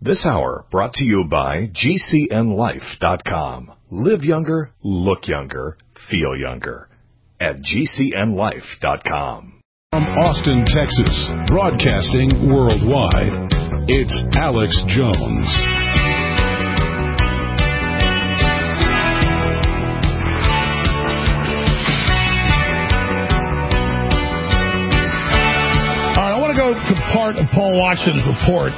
This hour brought to you by GCNLife.com. Live younger, look younger, feel younger. At GCNLife.com. From Austin, Texas, broadcasting worldwide, it's Alex Jones. All right, I want to go to part of Paul Watson's report.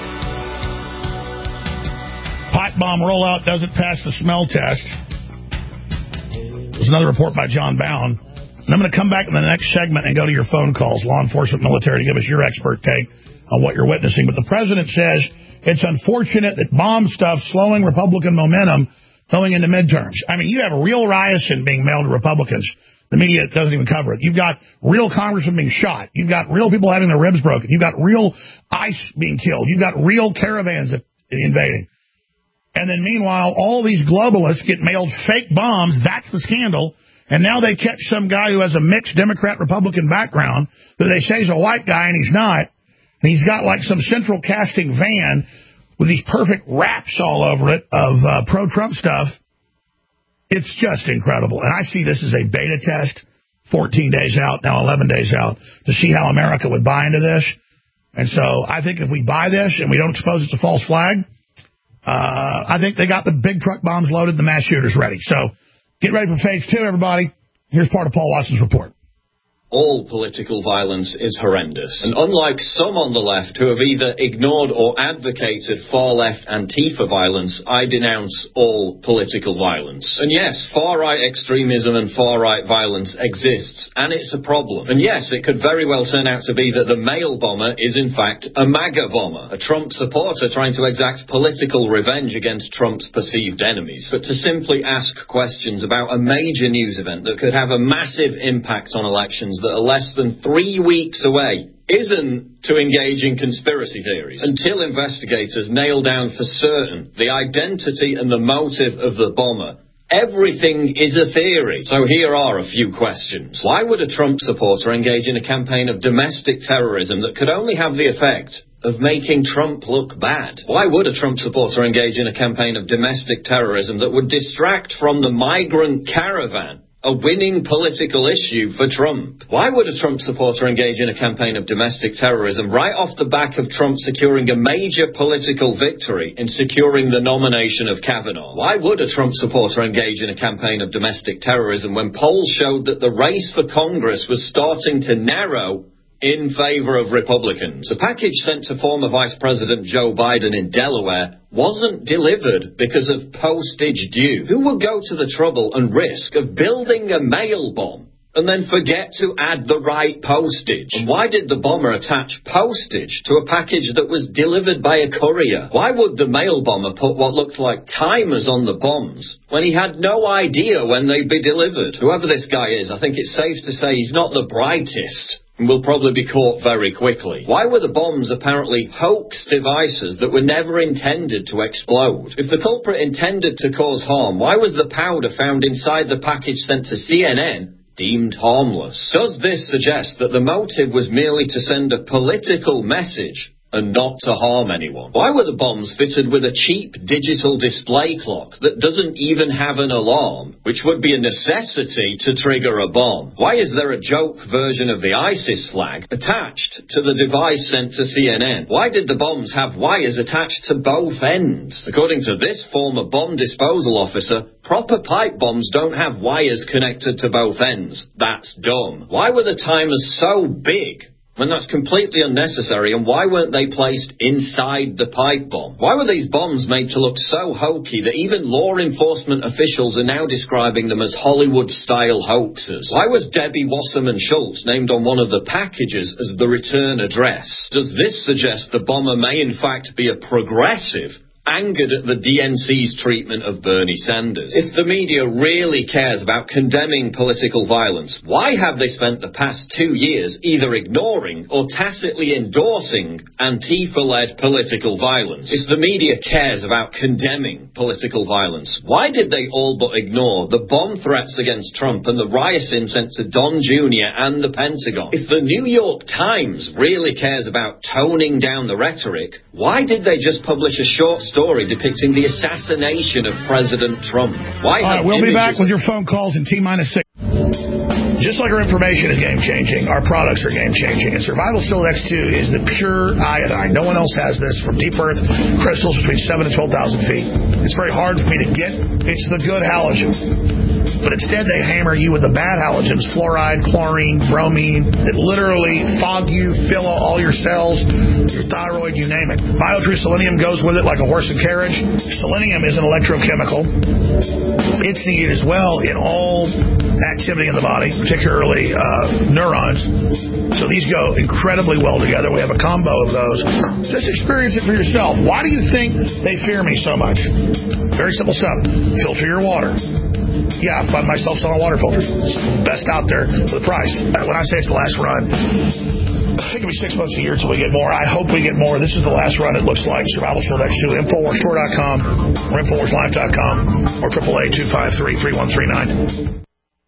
Pipe bomb rollout doesn't pass the smell test. There's another report by John Bound. And I'm going to come back in the next segment and go to your phone calls, law enforcement, military, to give us your expert take on what you're witnessing. But the president says it's unfortunate that bomb stuff slowing Republican momentum going into midterms. I mean, you have real rioting being mailed to Republicans. The media doesn't even cover it. You've got real congressmen being shot. You've got real people having their ribs broken. You've got real ICE being killed. You've got real caravans invading. And then meanwhile, all these globalists get mailed fake bombs. That's the scandal. And now they catch some guy who has a mixed Democrat-Republican background that they say is a white guy, and he's not. And he's got like some central casting van with these perfect wraps all over it of pro-Trump stuff. It's just incredible. And I see this as a beta test, 14 days out, now 11 days out, to see how America would buy into this. And so I think if we buy this and we don't expose it's a false flag, I think they got the big truck bombs loaded, the mass shooters ready. So get ready for phase 2, everybody. Here's part of Paul Watson's report. All political violence is horrendous. And unlike some on the left who have either ignored or advocated far-left Antifa violence, I denounce all political violence. And yes, far-right extremism and far-right violence exists, and it's a problem. And yes, it could very well turn out to be that the mail bomber is in fact a MAGA bomber, a Trump supporter trying to exact political revenge against Trump's perceived enemies. But to simply ask questions about a major news event that could have a massive impact on elections that are less than 3 weeks away isn't to engage in conspiracy theories until investigators nail down for certain the identity and the motive of the bomber. Everything is a theory. So here are a few questions. Why would a Trump supporter engage in a campaign of domestic terrorism that could only have the effect of making Trump look bad? Why would a Trump supporter engage in a campaign of domestic terrorism that would distract from the migrant caravan, a winning political issue for Trump? Why would a Trump supporter engage in a campaign of domestic terrorism right off the back of Trump securing a major political victory in securing the nomination of Kavanaugh? Why would a Trump supporter engage in a campaign of domestic terrorism when polls showed that the race for Congress was starting to narrow in favor of Republicans? The package sent to former Vice President Joe Biden in Delaware wasn't delivered because of postage due. Who would go to the trouble and risk of building a mail bomb and then forget to add the right postage? And why did the bomber attach postage to a package that was delivered by a courier? Why would the mail bomber put what looked like timers on the bombs when he had no idea when they'd be delivered? Whoever this guy is, I think it's safe to say he's not the brightest and will probably be caught very quickly. Why were the bombs apparently hoax devices that were never intended to explode? If the culprit intended to cause harm, why was the powder found inside the package sent to CNN deemed harmless? Does this suggest that the motive was merely to send a political message and not to harm anyone? Why were the bombs fitted with a cheap digital display clock that doesn't even have an alarm, which would be a necessity to trigger a bomb? Why is there a joke version of the ISIS flag attached to the device sent to CNN? Why did the bombs have wires attached to both ends? According to this former bomb disposal officer, proper pipe bombs don't have wires connected to both ends. That's dumb. Why were the timers so big when that's completely unnecessary, and why weren't they placed inside the pipe bomb? Why were these bombs made to look so hokey that even law enforcement officials are now describing them as Hollywood-style hoaxes? Why was Debbie Wasserman Schultz named on one of the packages as the return address? Does this suggest the bomber may in fact be a progressive angered at the DNC's treatment of Bernie Sanders. If the media really cares about condemning political violence, why have they spent the past 2 years either ignoring or tacitly endorsing Antifa-led political violence? If the media cares about condemning political violence, why did they all but ignore the bomb threats against Trump and the rioting sent to Don Jr. and the Pentagon? If the New York Times really cares about toning down the rhetoric, why did they just publish a short story depicting the assassination of President Trump? Why? All right, we'll be back with your phone calls in T-6. Just like our information is game-changing, our products are game-changing. And Survival Shield X2 is the pure iodine. No one else has this from deep earth crystals between 7,000 and 12,000 feet. It's very hard for me to get. It's the good halogen. But instead, they hammer you with the bad halogens, fluoride, chlorine, bromine, that literally fog you, fill all your cells, your thyroid, you name it. BioTrue Selenium goes with it like a horse and carriage. Selenium is an electrochemical. It's needed as well in all activity in the body, particularly neurons. So these go incredibly well together. We have a combo of those. Just experience it for yourself. Why do you think they fear me so much? Very simple stuff. Filter your water. Yeah, I find myself selling water filters. It's the best out there for the price. When I say it's the last run, I think it'll be 6 months a year until we get more. I hope we get more. This is the last run, it looks like. Survival Shield X2, InfoWarsStore.com or InfoWarsLife.com or 888-253-3139.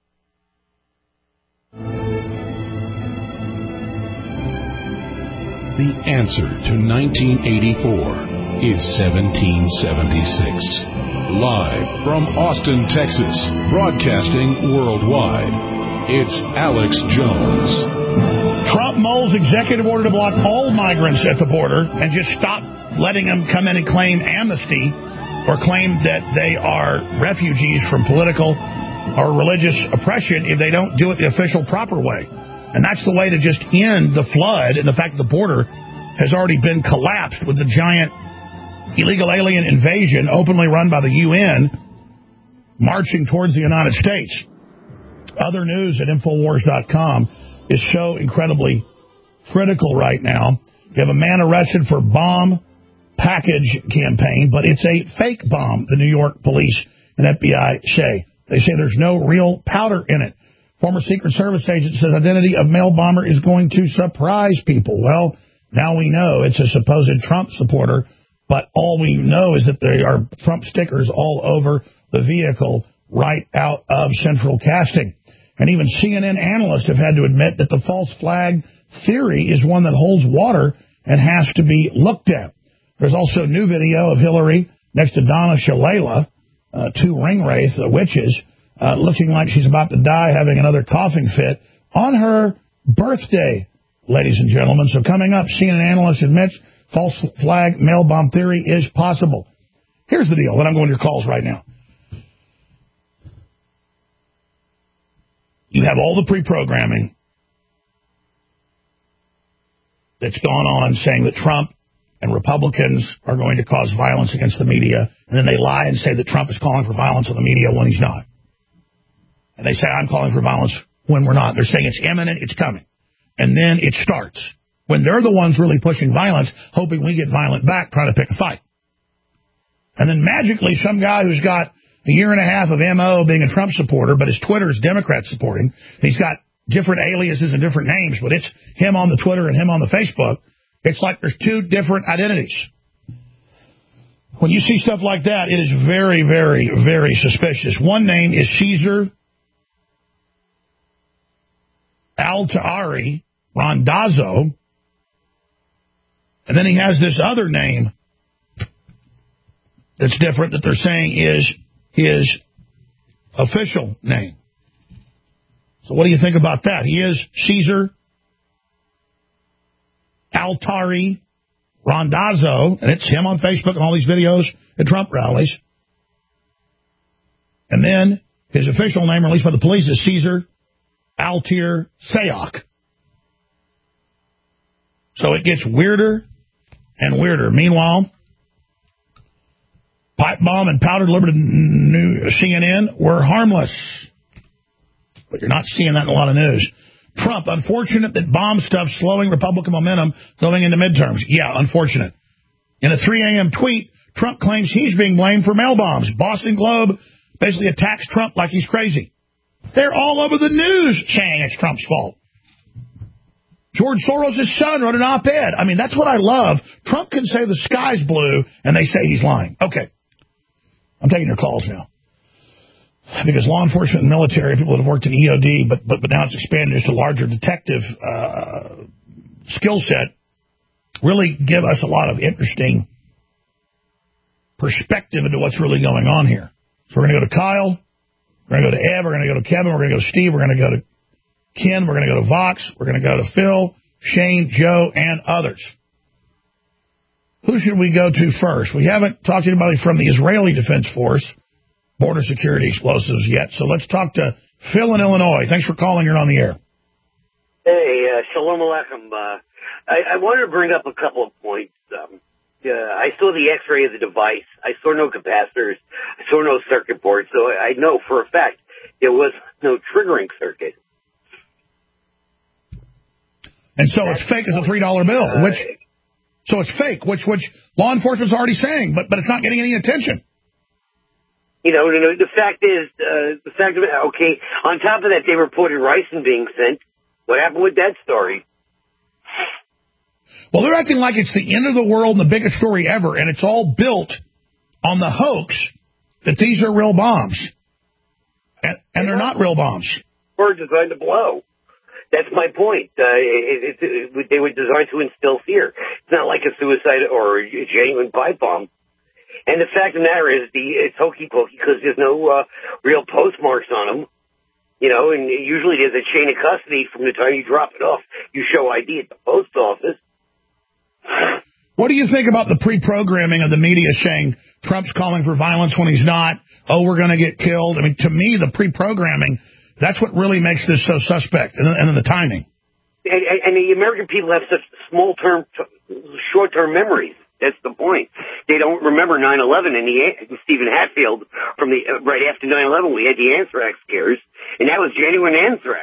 The answer to 1984 is 1776. Live from Austin, Texas, broadcasting worldwide, it's Alex Jones. Trump mulls executive order to block all migrants at the border and just stop letting them come in and claim amnesty or claim that they are refugees from political or religious oppression if they don't do it the official proper way. And that's the way to just end the flood and the fact that the border has already been collapsed with the giant illegal alien invasion openly run by the UN marching towards the United States. Other news at Infowars.com is so incredibly critical right now. You have a man arrested for bomb package campaign, but it's a fake bomb, the New York police and FBI say. They say there's no real powder in it. Former Secret Service agent says identity of mail bomber is going to surprise people. Well, now we know it's a supposed Trump supporter, but all we know is that there are Trump stickers all over the vehicle right out of central casting. And even CNN analysts have had to admit that the false flag theory is one that holds water and has to be looked at. There's also new video of Hillary next to Donna Shalala, two ringwraiths, the witches, looking like she's about to die, having another coughing fit on her birthday, ladies and gentlemen. So coming up, CNN analyst admits false flag mail bomb theory is possible. Here's the deal, and I'm going to your calls right now. You have all the pre-programming that's gone on saying that Trump and Republicans are going to cause violence against the media, and then they lie and say that Trump is calling for violence on the media when he's not. And they say, I'm calling for violence when we're not. They're saying it's imminent, it's coming. And then it starts. When they're the ones really pushing violence, hoping we get violent back, trying to pick a fight. And then magically, some guy who's got a year and a half of M.O. being a Trump supporter, but his Twitter is Democrat supporting. He's got different aliases and different names, but it's him on the Twitter and him on the Facebook. It's like there's two different identities. When you see stuff like that, it is very, very, very suspicious. One name is Caesar Altari Randazzo. And then he has this other name that's different that they're saying is his official name. So what do you think about that? He is Caesar Altari Randazzo, and it's him on Facebook and all these videos at Trump rallies. And then his official name, released by the police, is Caesar Altir Sayok. So it gets weirder and weirder. Meanwhile, pipe bomb and powder delivered to CNN were harmless. But you're not seeing that in a lot of news. Trump, unfortunate that bomb stuff slowing Republican momentum going into midterms. Yeah, unfortunate. In a 3 a.m. tweet, Trump claims he's being blamed for mail bombs. Boston Globe basically attacks Trump like he's crazy. They're all over the news saying it's Trump's fault. George Soros' son wrote an op-ed. I mean, that's what I love. Trump can say the sky's blue, and they say he's lying. Okay. I'm taking your calls now. Because law enforcement and military, people that have worked in EOD, but now it's expanded just to larger detective skill set, really give us a lot of interesting perspective into what's really going on here. So we're going to go to Kyle, we're going to go to Ed, we're going to go to Kevin, we're going to go to Steve, we're going to go to Ken, we're going to go to Vox, we're going to go to Phil, Shane, Joe, and others. Who should we go to first? We haven't talked to anybody from the Israeli Defense Force, border security explosives yet, so let's talk to Phil in Illinois. Thanks for calling. You're on the air. Hey, Shalom Aleichem. I wanted to bring up a couple of points. I saw the X-ray of the device. I saw no capacitors. I saw no circuit board, so I know for a fact there was no triggering circuit. And so it's fake as a $3 bill, so it's fake, which law enforcement's already saying, but it's not getting any attention. You know, the fact of it, okay, on top of that, they reported ricin being sent. What happened with that story? Well, they're acting like it's the end of the world and the biggest story ever, and it's all built on the hoax that these are real bombs. And they're not real bombs. We're designed to blow. That's my point. They were designed to instill fear. It's not like a suicide or a genuine pipe bomb. And the fact of the matter is, it's hokey-pokey because there's no real postmarks on them. You know, and usually there's a chain of custody from the time you drop it off. You show ID at the post office. What do you think about the pre-programming of the media saying Trump's calling for violence when he's not? Oh, we're going to get killed. I mean, to me, the pre-programming, that's what really makes this so suspect, and then the timing. And the American people have such short-term memories. That's the point. They don't remember 9/11 and Stephen Hatfield from right after 9/11. We had the anthrax scares, and that was genuine anthrax.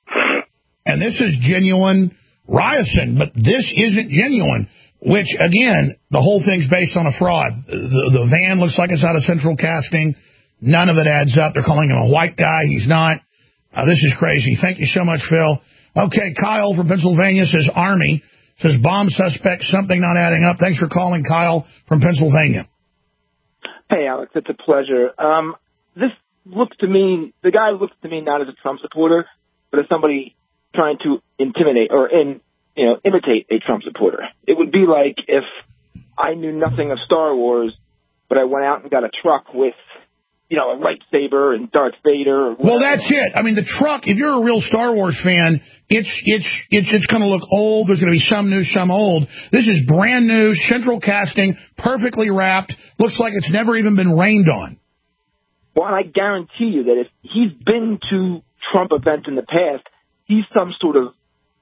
And this is genuine ricin, but this isn't genuine. Which again, the whole thing's based on a fraud. The van looks like it's out of central casting. None of it adds up. They're calling him a white guy. He's not. This is crazy. Thank you so much, Phil. Okay, Kyle from Pennsylvania says Army. Says bomb suspect, something not adding up. Thanks for calling, Kyle from Pennsylvania. Hey, Alex, it's a pleasure. This looks to me, the guy looks to me not as a Trump supporter, but as somebody trying to intimidate or imitate a Trump supporter. It would be like if I knew nothing of Star Wars, but I went out and got a truck with, a lightsaber and Darth Vader. Well, that's it. I mean, the truck, if you're a real Star Wars fan, it's going to look old. There's going to be some new, some old. This is brand new, central casting, perfectly wrapped. Looks like it's never even been rained on. Well, and I guarantee you that if he's been to Trump events in the past, he's some sort of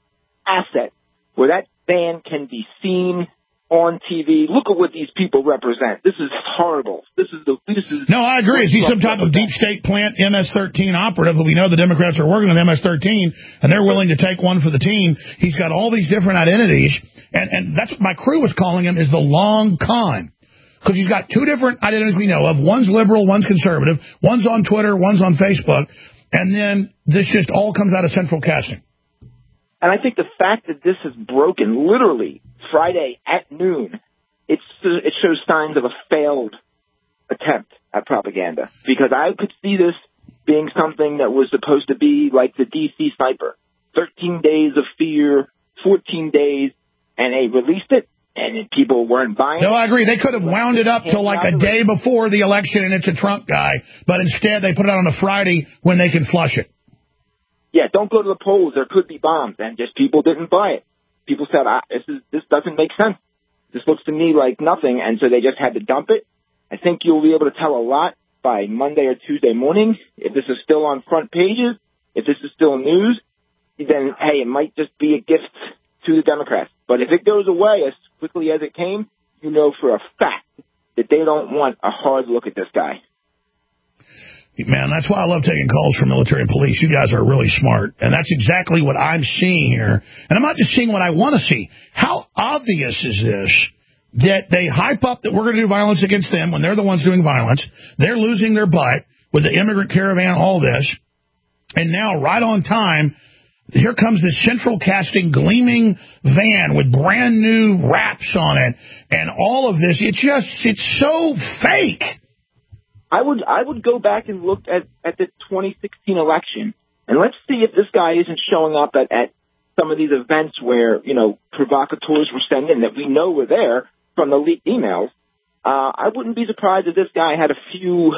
asset where that van can be seen on TV. Look at what these people represent. This is horrible. No, I agree. Is he some type of deep state plant MS-13 operative? We know the Democrats are working on MS-13, and they're willing to take one for the team. He's got all these different identities, and that's what my crew was calling him, is the long con. Because he's got two different identities we know of. One's liberal, one's conservative. One's on Twitter, one's on Facebook. And then this just all comes out of central casting. And I think the fact that this is broken literally Friday at noon, it shows signs of a failed attempt at propaganda. Because I could see this being something that was supposed to be like the D.C. sniper. 13 days of fear, 14 days, and they released it, and people weren't buying it. No, I agree. They could have wound it up till like a day before the election, and it's a Trump guy. But instead, they put it out on a Friday when they can flush it. Yeah, don't go to the polls. There could be bombs, and just people didn't buy it. People said, this doesn't make sense. This looks to me like nothing, and so they just had to dump it. I think you'll be able to tell a lot by Monday or Tuesday morning. If this is still on front pages, if this is still news, then, hey, it might just be a gift to the Democrats. But if it goes away as quickly as it came, you know for a fact that they don't want a hard look at this guy. Man, that's why I love taking calls from military and police. You guys are really smart. And that's exactly what I'm seeing here. And I'm not just seeing what I want to see. How obvious is this that they hype up that we're going to do violence against them when they're the ones doing violence. They're losing their butt with the immigrant caravan, all this. And now, right on time, here comes this central casting gleaming van with brand new wraps on it and all of this. It's so fake. I would go back and look at the 2016 election, and let's see if this guy isn't showing up at some of these events where, provocateurs were sent in that we know were there from the leaked emails. I wouldn't be surprised if this guy had a few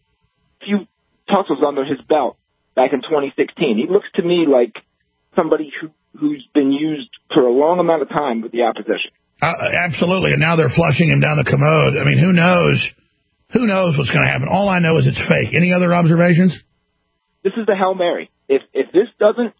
tussles under his belt back in 2016. He looks to me like somebody who's been used for a long amount of time with the opposition. Absolutely, and now they're flushing him down the commode. I mean, who knows? Who knows what's going to happen? All I know is it's fake. Any other observations? This is the Hail Mary. If this doesn't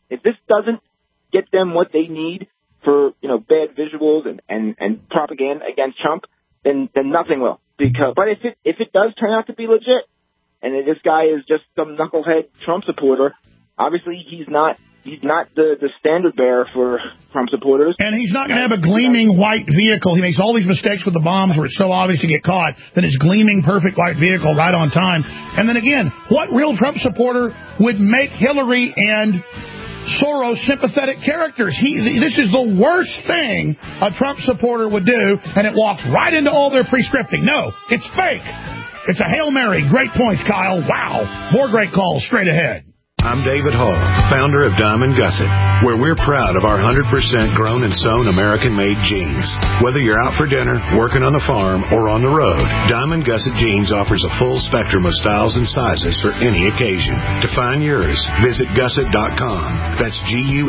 get them what they need for bad visuals and propaganda against Trump, then nothing will. But if it does turn out to be legit, and this guy is just some knucklehead Trump supporter, obviously he's not the standard bearer for Trump supporters. And he's not going to have a gleaming white vehicle. He makes all these mistakes with the bombs where it's so obvious to get caught, then his gleaming perfect white vehicle right on time. And then again, what real Trump supporter would make Hillary and Soros sympathetic characters? This is the worst thing a Trump supporter would do, and it walks right into all their pre-scripting. No, it's fake. It's a Hail Mary. Great points, Kyle. Wow. More great calls straight ahead. I'm David Hall, founder of Diamond Gusset, where we're proud of our 100% grown and sewn American-made jeans. Whether you're out for dinner, working on the farm, or on the road, Diamond Gusset Jeans offers a full spectrum of styles and sizes for any occasion. To find yours, visit gusset.com. That's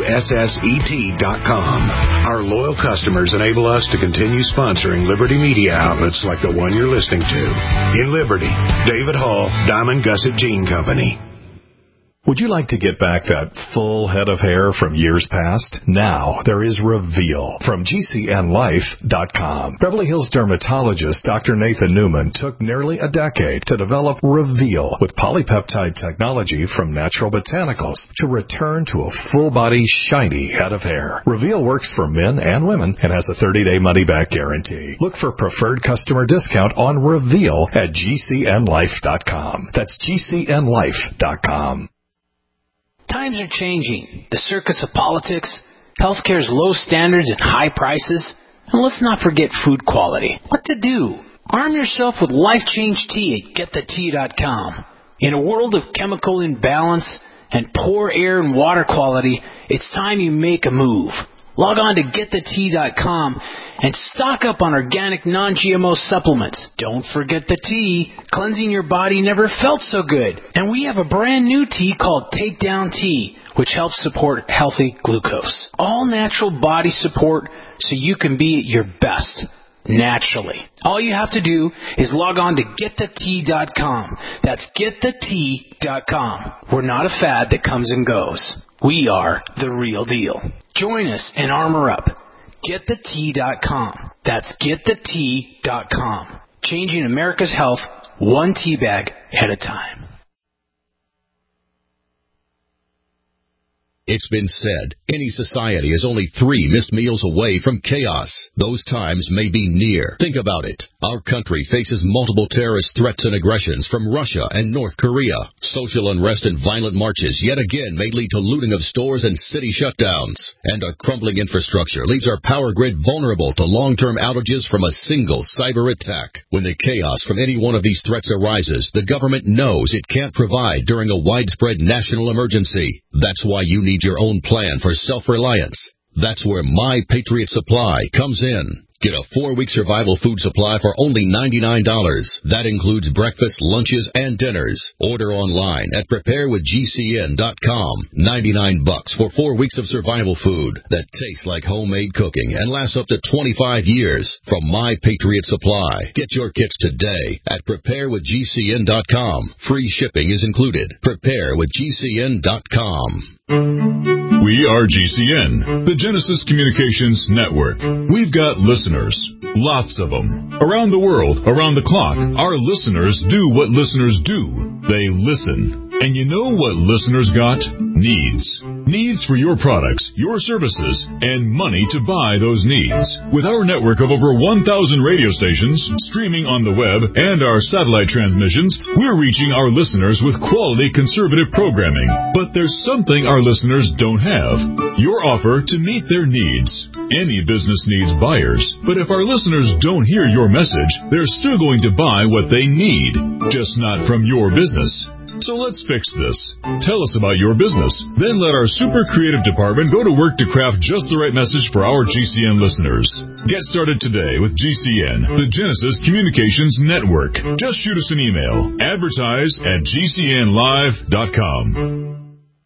GUSSET.com. Our loyal customers enable us to continue sponsoring Liberty Media outlets like the one you're listening to. In Liberty, David Hall, Diamond Gusset Jean Company. Would you like to get back that full head of hair from years past? Now there is Reveal from GCNLife.com. Beverly Hills dermatologist Dr. Nathan Newman took nearly a decade to develop Reveal with polypeptide technology from Natural Botanicals to return to a full-body, shiny head of hair. Reveal works for men and women and has a 30-day money-back guarantee. Look for preferred customer discount on Reveal at GCNLife.com. That's GCNLife.com. Times are changing. The circus of politics, healthcare's low standards and high prices, and let's not forget food quality. What to do? Arm yourself with Life Change Tea at GetTheTea.com. In a world of chemical imbalance and poor air and water quality, it's time you make a move. Log on to GetTheTea.com and stock up on organic non-GMO supplements. Don't forget the tea. Cleansing your body never felt so good. And we have a brand new tea called Takedown Tea, which helps support healthy glucose. All natural body support so you can be at your best naturally. All you have to do is log on to GetTheTea.com. That's GetTheTea.com. We're not a fad that comes and goes. We are the real deal. Join us and armor up. GetTheTea.com. That's GetTheTea.com. Changing America's health one tea bag at a time. It's been said, any society is only 3 missed meals away from chaos. Those times may be near. Think about it. Our country faces multiple terrorist threats and aggressions from Russia and North Korea. Social unrest and violent marches yet again may lead to looting of stores and city shutdowns. And a crumbling infrastructure leaves our power grid vulnerable to long-term outages from a single cyber attack. When the chaos from any one of these threats arises, the government knows it can't provide during a widespread national emergency. That's why you need your own plan for self-reliance. That's where My Patriot Supply comes in. Get a 4-week survival food supply for only $99. That includes breakfast, lunches, and dinners. Order online at preparewithgcn.com. $99 for 4 weeks of survival food that tastes like homemade cooking and lasts up to 25 years from My Patriot Supply. Get your kits today at preparewithgcn.com. Free shipping is included. Preparewithgcn.com. We are GCN, the Genesis Communications Network. We've got listeners, lots of them. Around the world, around the clock, our listeners do what listeners do. They listen. And you know what listeners got? Needs. Needs for your products, your services, and money to buy those needs. With our network of over 1,000 radio stations, streaming on the web, and our satellite transmissions, we're reaching our listeners with quality conservative programming. But there's something our listeners don't have. Your offer to meet their needs. Any business needs buyers, but if our listeners don't hear your message, they're still going to buy what they need, just not from your business. So let's fix this. Tell us about your business. Then let our super creative department go to work to craft just the right message for our GCN listeners. Get started today with GCN, the Genesis Communications Network. Just shoot us an email. Advertise@gcnlive.com.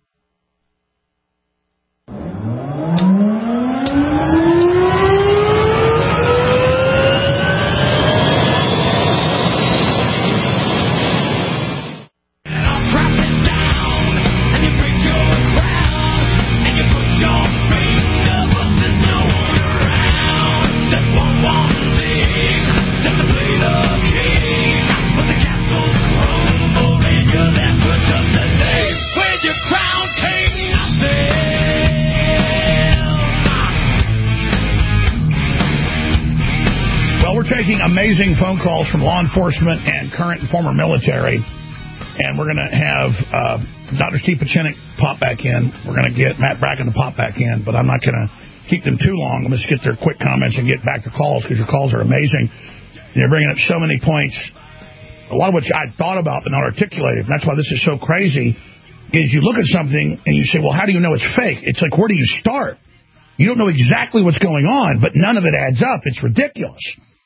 Taking amazing phone calls from law enforcement and current and former military, and we're going to have Dr. Steve Pieczenik pop back in. We're going to get Matt Bracken to pop back in, but I'm not going to keep them too long. I'm going to get their quick comments and get back to calls because your calls are amazing. You're bringing up so many points, a lot of which I thought about but not articulated. And that's why this is so crazy, is you look at something and you say, well, how do you know it's fake? It's like, where do you start? You don't know exactly what's going on, but none of it adds up. It's ridiculous.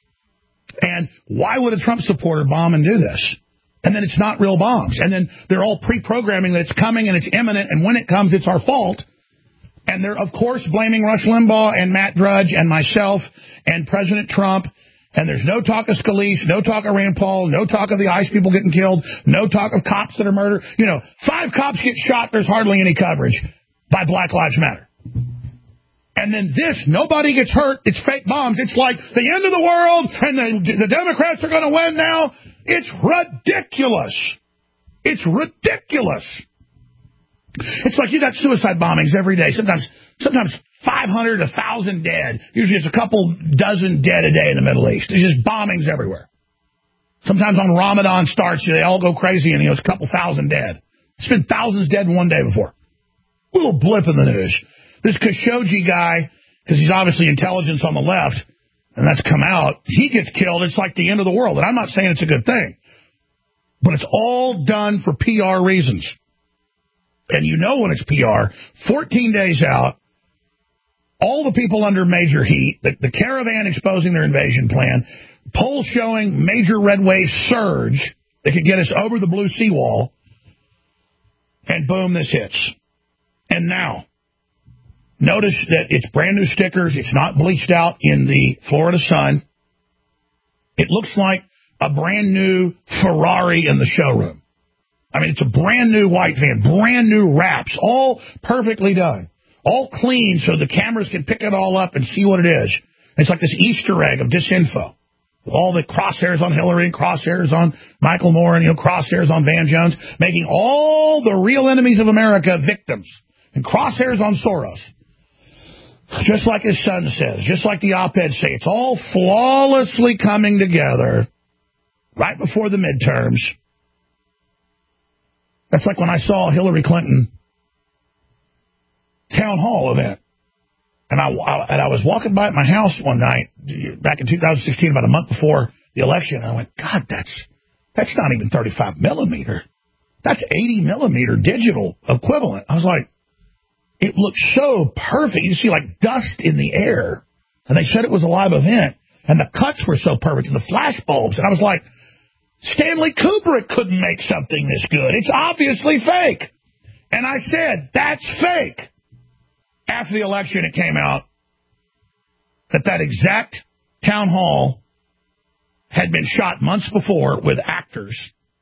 And why would a Trump supporter bomb and do this? And then it's not real bombs. And then they're all pre-programming that it's coming and it's imminent, and when it comes, it's our fault. And they're, of course, blaming Rush Limbaugh and Matt Drudge and myself and President Trump. And there's no talk of Scalise, no talk of Rand Paul, no talk of the ICE people getting killed, no talk of cops that are murdered. 5 cops get shot, there's hardly any coverage by Black Lives Matter. And then this, nobody gets hurt. It's fake bombs. It's like the end of the world, and the Democrats are going to win now. It's ridiculous. It's ridiculous. It's like you got suicide bombings every day. Sometimes 500, 1,000 dead. Usually it's a couple dozen dead a day in the Middle East. There's just bombings everywhere. Sometimes on Ramadan starts, they all go crazy, and it's a couple thousand dead. It's been thousands dead in one day before. A little blip in the news. This Khashoggi guy, because he's obviously intelligence on the left, and that's come out, he gets killed. It's like the end of the world. And I'm not saying it's a good thing. But it's all done for PR reasons. And you know when it's PR, 14 days out, all the people under major heat, the caravan exposing their invasion plan, polls showing major red wave surge that could get us over the blue seawall, and boom, this hits. And now, notice that it's brand new stickers. It's not bleached out in the Florida sun. It looks like a brand new Ferrari in the showroom. I mean, it's a brand new white van, brand new wraps, all perfectly done, all clean so the cameras can pick it all up and see what it is. It's like this Easter egg of disinfo. All the crosshairs on Hillary, crosshairs on Michael Moore, and crosshairs on Van Jones, making all the real enemies of America victims, and crosshairs on Soros. Just like his son says, just like the op-eds say, it's all flawlessly coming together right before the midterms. That's like when I saw Hillary Clinton town hall event. And I was walking by at my house one night back in 2016, about a month before the election. And I went, God, that's not even 35 millimeter. That's 80 millimeter digital equivalent. I was like, it looked so perfect. You see like dust in the air. And they said it was a live event. And the cuts were so perfect. And the flash bulbs. And I was like, Stanley Kubrick couldn't make something this good. It's obviously fake. And I said, that's fake. After the election, it came out that exact town hall had been shot months before with actors,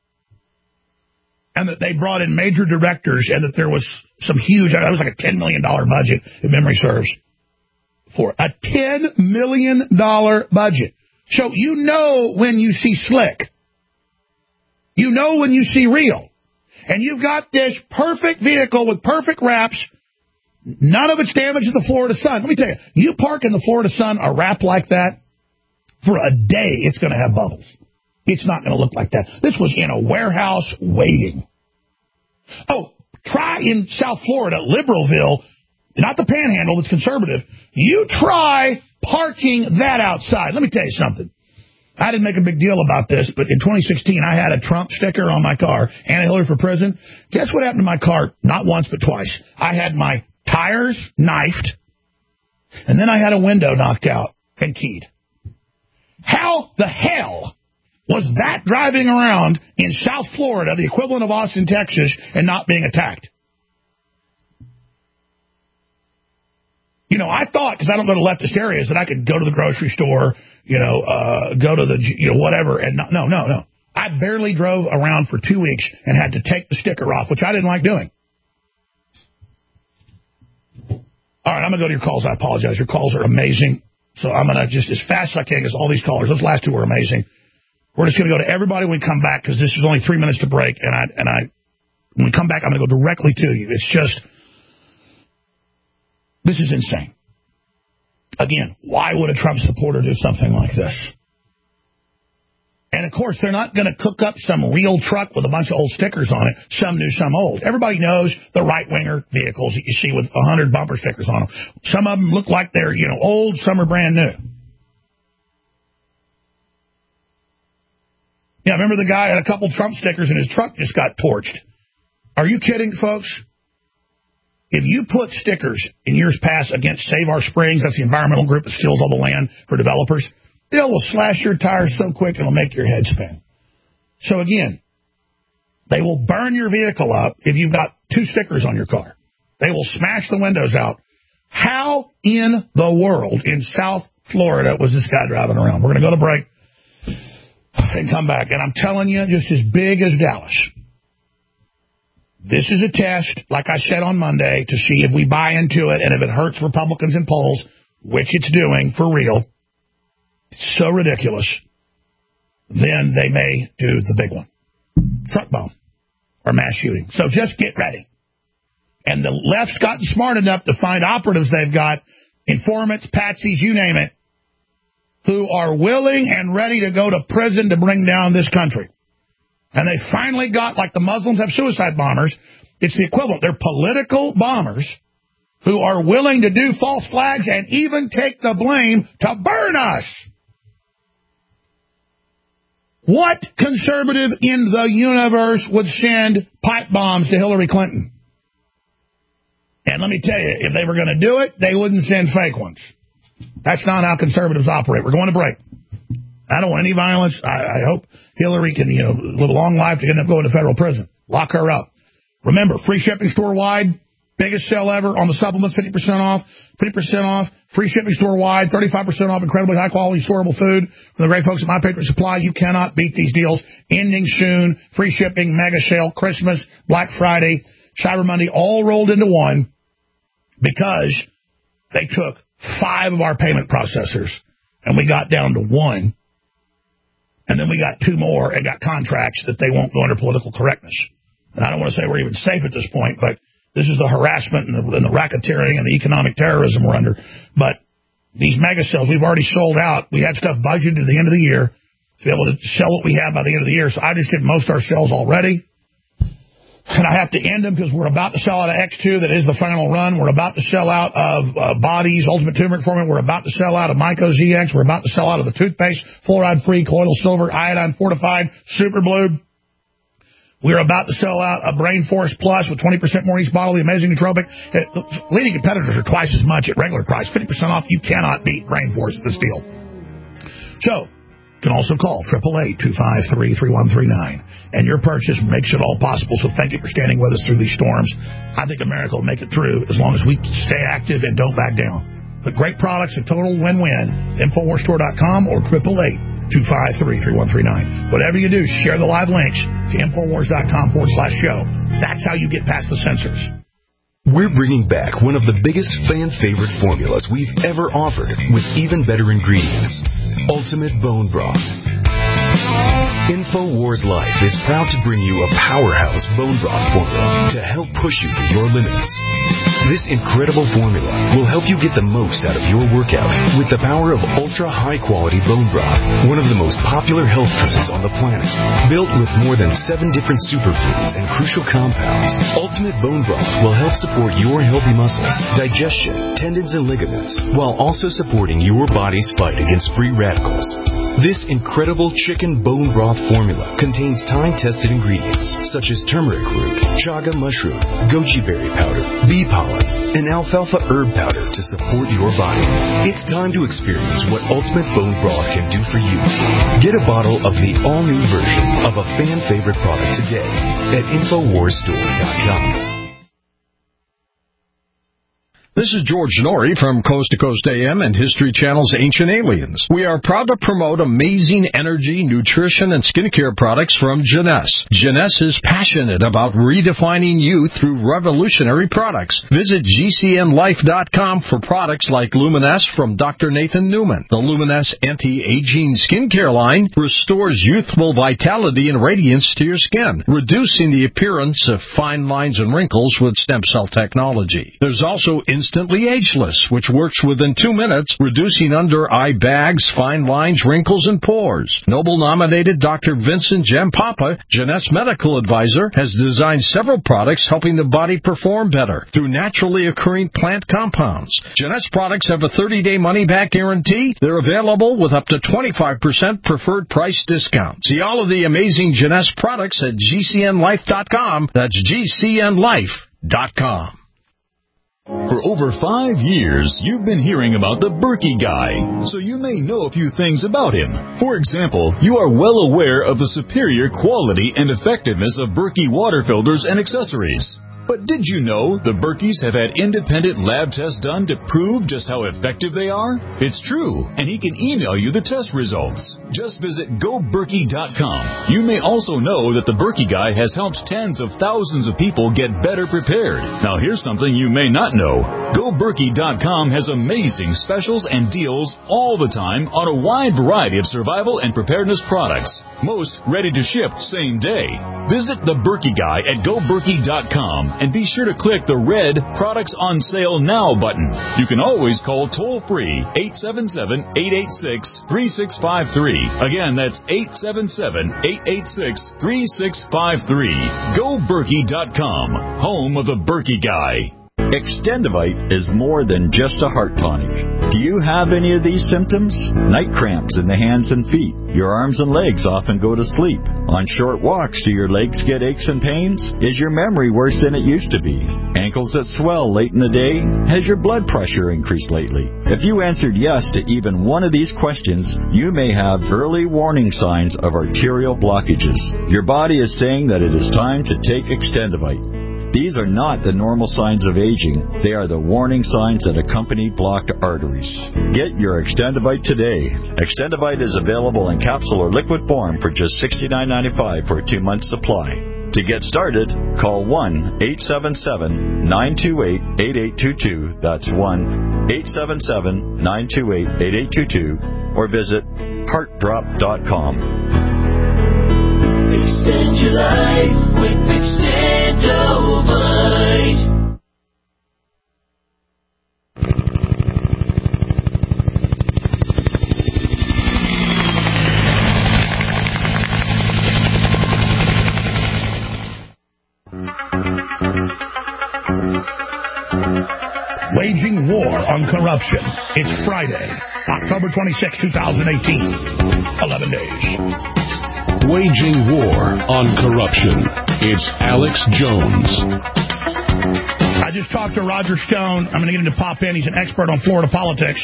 and that they brought in major directors, and that there was some huge, it was like a $10 million budget, if memory serves, for a $10 million budget. So you know when you see slick. You know when you see real. and you've got this perfect vehicle with perfect wraps. None of it's damaged in the Florida sun. Let me tell you, you park in the Florida sun a wrap like that, for a day, it's going to have bubbles. It's not going to look like that. This was in a warehouse waiting. Oh, try in South Florida, Liberalville, not the Panhandle that's conservative. You try parking that outside. Let me tell you something. I didn't make a big deal about this, but in 2016, I had a Trump sticker on my car, Anna Hillary for prison. Guess what happened to my car? Not once, but twice. I had my tires knifed, and then I had a window knocked out and keyed. How the hell was that driving around in South Florida, the equivalent of Austin, Texas, and not being attacked? You know, I thought, because I don't go to leftist areas, that I could go to the grocery store, go to the, whatever, and no. I barely drove around for 2 weeks and had to take the sticker off, which I didn't like doing. All right, I'm going to go to your calls. I apologize. Your calls are amazing. So I'm going to just, as fast as I can, because all these callers, those last two were amazing. We're just going to go to everybody when we come back, because this is only 3 minutes to break. And when we come back, I'm going to go directly to you. It's just, this is insane. Again, why would a Trump supporter do something like this? And, of course, they're not going to cook up some real truck with a bunch of old stickers on it, some new, some old. Everybody knows the right-winger vehicles that you see with 100 bumper stickers on them. Some of them look like they're, old, some are brand new. Yeah, remember the guy had a couple Trump stickers and his truck just got torched. Are you kidding, folks? If you put stickers in years past against Save Our Springs, that's the environmental group that steals all the land for developers, they will slash your tires so quick it'll make your head spin. So again, they will burn your vehicle up if you've got 2 stickers on your car. They will smash the windows out. How in the world in South Florida was this guy driving around? We're going to go to break and come back. And I'm telling you, just as big as Dallas. This is a test, like I said on Monday, to see if we buy into it and if it hurts Republicans in polls, which it's doing for real. It's so ridiculous. Then they may do the big one. Truck bomb or mass shooting. So just get ready. And the left's gotten smart enough to find operatives they've got, informants, patsies, you name it, who are willing and ready to go to prison to bring down this country. And they finally got, like the Muslims have suicide bombers, it's the equivalent. They're political bombers who are willing to do false flags and even take the blame to burn us. What conservative in the universe would send pipe bombs to Hillary Clinton? And let me tell you, if they were going to do it, they wouldn't send fake ones. That's not how conservatives operate. We're going to break. I don't want any violence. I hope Hillary can, live a long life to end up going to federal prison. Lock her up. Remember, free shipping store-wide, biggest sale ever on the supplements, 50% off, 50% off, free shipping store-wide, 35% off incredibly high-quality storable food from the great folks at My Patriot Supply. You cannot beat these deals. Ending soon, free shipping, mega sale, Christmas, Black Friday, Cyber Monday, all rolled into one because they took 5 of our payment processors and we got down to 1. And then we got 2 more and got contracts that they won't go under political correctness. And I don't want to say we're even safe at this point, but this is the harassment and the racketeering and the economic terrorism we're under. But these mega sales, we've already sold out. We had stuff budgeted at the end of the year to be able to sell what we have by the end of the year. So I just did most of our sales already. And I have to end them because we're about to sell out of X2. That is the final run. We're about to sell out of Bodies, Ultimate Turmeric Formula. We're about to sell out of Myco ZX. We're about to sell out of the toothpaste, fluoride-free, colloidal silver, iodine-fortified, super blue. We're about to sell out a Brain Force Plus with 20% more in each bottle, the amazing nootropic. Leading competitors are twice as much at regular price. 50% off. You cannot beat Brain Force at this deal. So, you can also call 888-253-3139. And your purchase makes it all possible. So thank you for standing with us through these storms. I think America will make it through as long as we stay active and don't back down. But great products, a total win-win. InfoWarsStore.com or 888-253-3139. Whatever you do, share the live links to InfoWars.com/show. That's how you get past the censors. We're bringing back one of the biggest fan-favorite formulas we've ever offered with even better ingredients. Ultimate Bone Broth. InfoWars Life is proud to bring you a powerhouse bone broth formula to help push you to your limits. This incredible formula will help you get the most out of your workout with the power of ultra high quality bone broth, one of the most popular health trends on the planet. Built with more than 7 different superfoods and crucial compounds, Ultimate Bone Broth will help support your healthy muscles, digestion, tendons, and ligaments, while also supporting your body's fight against free radicals. This incredible chicken bone broth formula contains time-tested ingredients such as turmeric root, chaga mushroom, goji berry powder, bee pollen, and alfalfa herb powder to support your body. It's time to experience what Ultimate Bone Broth can do for you. Get a bottle of the all-new version of a fan-favorite product today at InfoWarsStore.com. This is George Norrie from Coast to Coast AM and History Channel's Ancient Aliens. We are proud to promote amazing energy, nutrition, and skincare products from Jeunesse. Jeunesse is passionate about redefining youth through revolutionary products. Visit GCNLife.com for products like Luminesce from Dr. Nathan Newman. The Luminesce Anti-Aging Skincare line restores youthful vitality and radiance to your skin, reducing the appearance of fine lines and wrinkles with stem cell technology. There's also Instantly Ageless, which works within 2 minutes, reducing under-eye bags, fine lines, wrinkles, and pores. Nobel-nominated Dr. Vincent Jampapa, Jeunesse medical advisor, has designed several products helping the body perform better through naturally occurring plant compounds. Jeunesse products have a 30-day money-back guarantee. They're available with up to 25% preferred price discount. See all of the amazing Jeunesse products at GCNLife.com. That's GCNLife.com. For over 5 years, you've been hearing about the Berkey Guy, so you may know a few things about him. For example, you are well aware of the superior quality and effectiveness of Berkey water filters and accessories. But did you know the Berkeys have had independent lab tests done to prove just how effective they are? It's true, and he can email you the test results. Just visit GoBerkey.com. You may also know that the Berkey Guy has helped tens of thousands of people get better prepared. Now here's something you may not know. GoBerkey.com has amazing specials and deals all the time on a wide variety of survival and preparedness products. Most ready to ship same day. Visit the Berkey Guy at GoBerkey.com and be sure to click the red Products on Sale Now button. You can always call toll-free 877-886-3653. Again, that's 877-886-3653. GoBerkey.com, home of the Berkey Guy. Extendivite is more than just a heart tonic. Do you have any of these symptoms? Night cramps in the hands and feet. Your arms and legs often go to sleep. On short walks, do your legs get aches and pains? Is your memory worse than it used to be? Ankles that swell late in the day? Has your blood pressure increased lately? If you answered yes to even one of these questions, you may have early warning signs of arterial blockages. Your body is saying that it is time to take Extendivite. These are not the normal signs of aging. They are the warning signs that accompany blocked arteries. Get your Extendivite today. Extendivite is available in capsule or liquid form for just $69.95 for a 2-month supply. To get started, call 1-877-928-8822. That's 1-877-928-8822. Or visit heartdrop.com. Extend your life with Extendovite. Waging war on corruption. It's Friday, October 26, 2018. 11 days. Waging war on corruption. It's Alex Jones. I just talked to Roger Stone. I'm going to get him to pop in. He's an expert on Florida politics.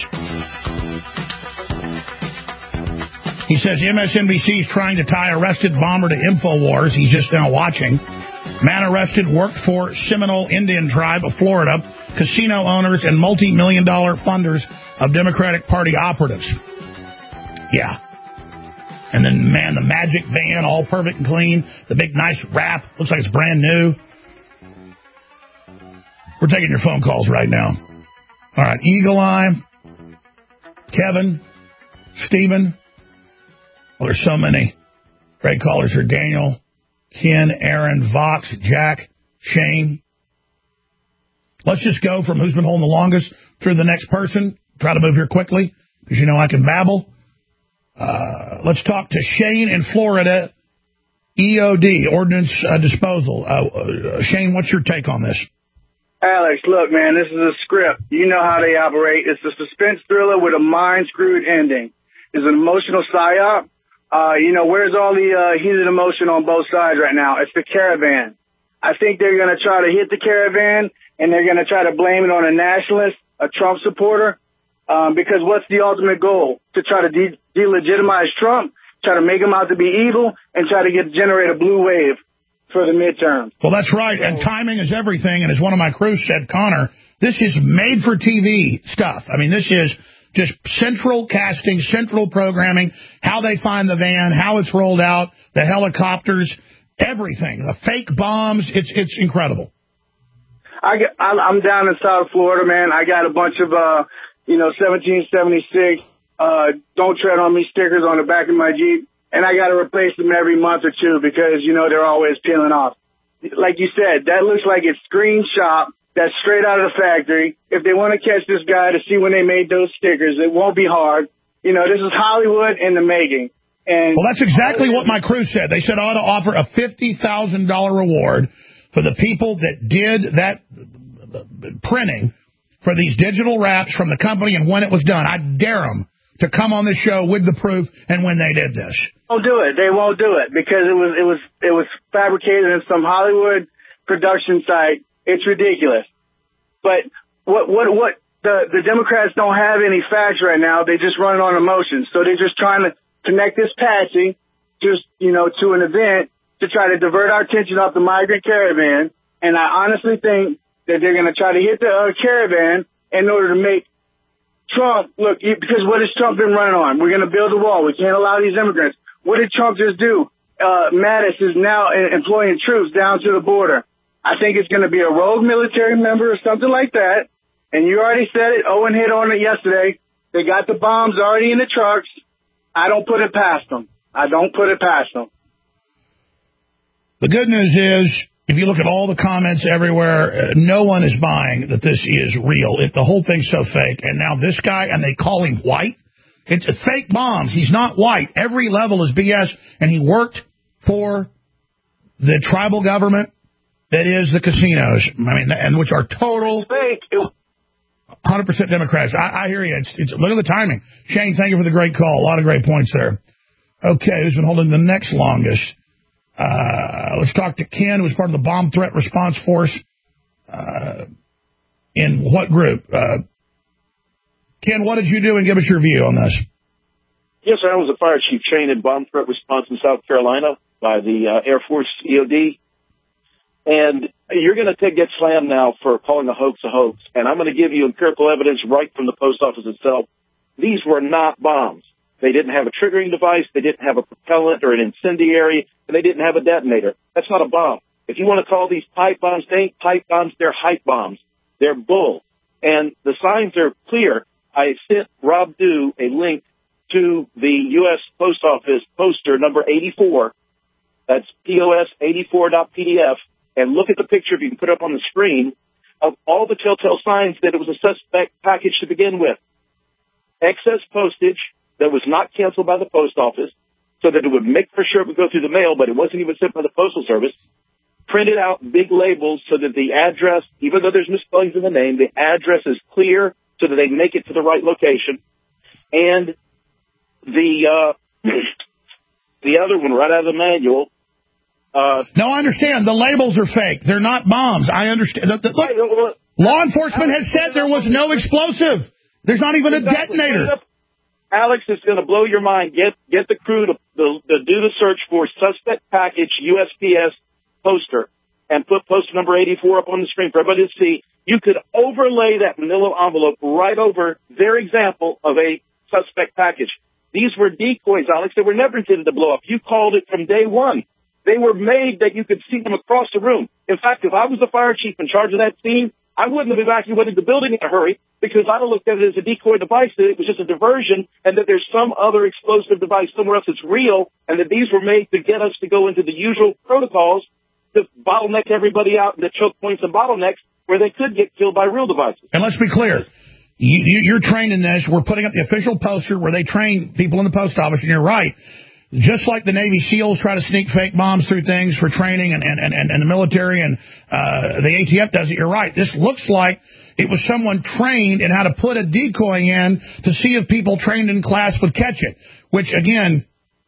He says MSNBC is trying to tie arrested bomber to InfoWars. He's just now watching. Man arrested worked for Seminole Indian Tribe of Florida, casino owners, and multi-million-dollar funders of Democratic Party operatives. Yeah. And then, man, the magic van, all perfect and clean. The big, nice wrap. Looks like it's brand new. We're taking your phone calls right now. All right, Eagle Eye, Kevin, Stephen. Well, there's so many. Great callers are Daniel, Ken, Aaron, Vox, Jack, Shane. Let's just go from who's been holding the longest to the next person. Try to move here quickly, because you know I can babble. Let's talk to Shane in Florida, EOD, Ordnance Disposal. Shane, what's your take on this? Alex, look, man, this is a script. You know how they operate. It's a suspense thriller with a mind-screwed ending. It's an emotional psyop. Where's all the heated emotion on both sides right now? It's the caravan. I think they're going to try to hit the caravan, and they're going to try to blame it on a nationalist, a Trump supporter, because what's the ultimate goal? To try to delegitimize Trump, try to make him out to be evil, and try to generate a blue wave for the midterm. Well, that's right, and timing is everything, and as one of my crew said, Connor, this is made-for-TV stuff. I mean, this is just central casting, central programming, how they find the van, how it's rolled out, the helicopters, everything, the fake bombs. It's incredible. I'm down in South Florida, man. I got a bunch of 1776 don't tread on me stickers on the back of my Jeep, and I got to replace them every month or two because they're always peeling off. Like you said, that looks like it's screenshot. That's straight out of the factory. If they want to catch this guy to see when they made those stickers, it won't be hard. This is Hollywood in the making. And well, that's exactly what my crew said. They said I ought to offer a $50,000 reward for the people that did that printing for these digital wraps from the company and when it was done. I dare them to come on the show with the proof and when they did this. Won't do it. They won't do it because it was fabricated in some Hollywood production site. It's ridiculous. But what the Democrats don't have any facts right now. They just run it on emotions. So they're just trying to connect this patching to an event to try to divert our attention off the migrant caravan. And I honestly think that they're going to try to hit the caravan in order to make Trump look, because what has Trump been running on? We're going to build a wall. We can't allow these immigrants. What did Trump just do? Mattis is now employing troops down to the border. I think it's going to be a rogue military member or something like that. And you already said it. Owen hit on it yesterday. They got the bombs already in the trucks. I don't put it past them. I don't put it past them. The good news is, if you look at all the comments everywhere, no one is buying that this is real. The whole thing's so fake. And now this guy, and they call him white. It's fake bombs. He's not white. Every level is BS. And he worked for the tribal government that is the casinos. I mean, and which are total 100% Democrats. I hear you. Look at the timing. Shane, thank you for the great call. A lot of great points there. Okay, who's been holding the next longest? Let's talk to Ken, who was part of the Bomb Threat Response Force. In what group? Ken, what did you do, and give us your view on this? Yes, sir. I was a fire chief trained in bomb threat response in South Carolina by the Air Force EOD. And you're going to get slammed now for calling a hoax, and I'm going to give you empirical evidence right from the post office itself. These were not bombs. They didn't have a triggering device, they didn't have a propellant or an incendiary, and they didn't have a detonator. That's not a bomb. If you want to call these pipe bombs, they ain't pipe bombs, they're hype bombs. They're bull. And the signs are clear. I sent Rob Dew a link to the U.S. Post Office poster number 84. That's POS84.pdf. And look at the picture, if you can put it up on the screen, of all the telltale signs that it was a suspect package to begin with. Excess postage that was not canceled by the post office, so that it would make for sure it would go through the mail, but it wasn't even sent by the Postal Service. Printed out big labels so that the address, even though there's misspellings in the name, the address is clear so that they make it to the right location. And the other one, right out of the manual, no, I understand. The labels are fake. They're not bombs. I understand. Look, law enforcement has said there was no explosive. There's not even a detonator. Alex, it's going to blow your mind. Get the crew to do the search for suspect package USPS poster and put poster number 84 up on the screen for everybody to see. You could overlay that manila envelope right over their example of a suspect package. These were decoys, Alex. They were never intended to blow up. You called it from day one. They were made that you could see them across the room. In fact, if I was the fire chief in charge of that scene, I wouldn't have evacuated the building in a hurry because I'd have looked at it as a decoy device, that it was just a diversion, and that there's some other explosive device somewhere else that's real, and that these were made to get us to go into the usual protocols to bottleneck everybody out in the choke points and bottlenecks where they could get killed by real devices. And let's be clear. You're trained in this. We're putting up the official poster where they train people in the post office, and you're right. Just like the Navy SEALs try to sneak fake bombs through things for training and the military and the ATF does it, you're right. This looks like it was someone trained in how to put a decoy in to see if people trained in class would catch it, which, again,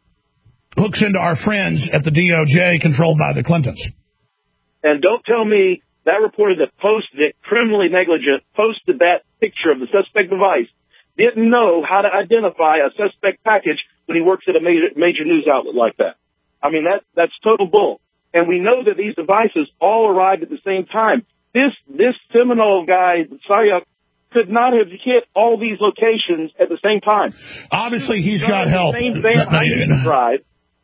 hooks into our friends at the DOJ controlled by the Clintons. And don't tell me that reporter that posted it, criminally negligent, posted that picture of the suspect device, didn't know how to identify a suspect package when he works at a major news outlet like that. I mean, that's total bull. And we know that these devices all arrived at the same time. This Seminole guy, Sayuk, could not have hit all these locations at the same time. Obviously, he's got help. The same van I didn't drive.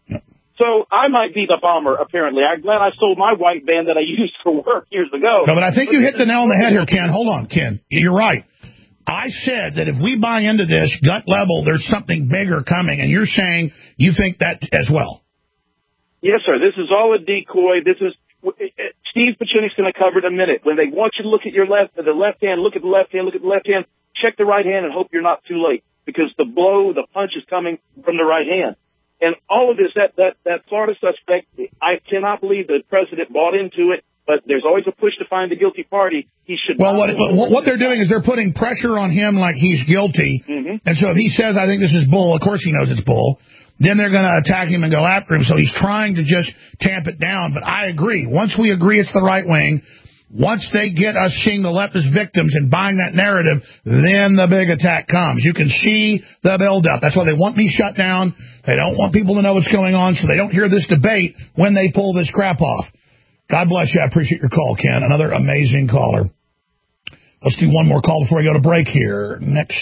So I might be the bomber, apparently. I'm glad I sold my white van that I used for work years ago. No, but I think you hit the nail on the head here, Ken. Hold on, Ken. You're right. I said that if we buy into this gut level, there's something bigger coming, and you're saying you think that as well. Yes, sir. This is all a decoy. This is Steve Pachinik's going to cover it in a minute. When they want you to look at your left hand, look at the left hand, look at the left hand, check the right hand, and hope you're not too late, because the punch is coming from the right hand. And all of this, that Florida suspect, I cannot believe the president bought into it, but there's always a push to find the guilty party. He should. Well, what they're doing is they're putting pressure on him like he's guilty. Mm-hmm. And so if he says, I think this is bull, of course he knows it's bull, then they're going to attack him and go after him. So he's trying to just tamp it down. But I agree. Once we agree it's the right wing, once they get us seeing the left as victims and buying that narrative, then the big attack comes. You can see the buildup. That's why they want me shut down. They don't want people to know what's going on, so they don't hear this debate when they pull this crap off. God bless you. I appreciate your call, Ken. Another amazing caller. Let's do one more call before we go to break here. Next,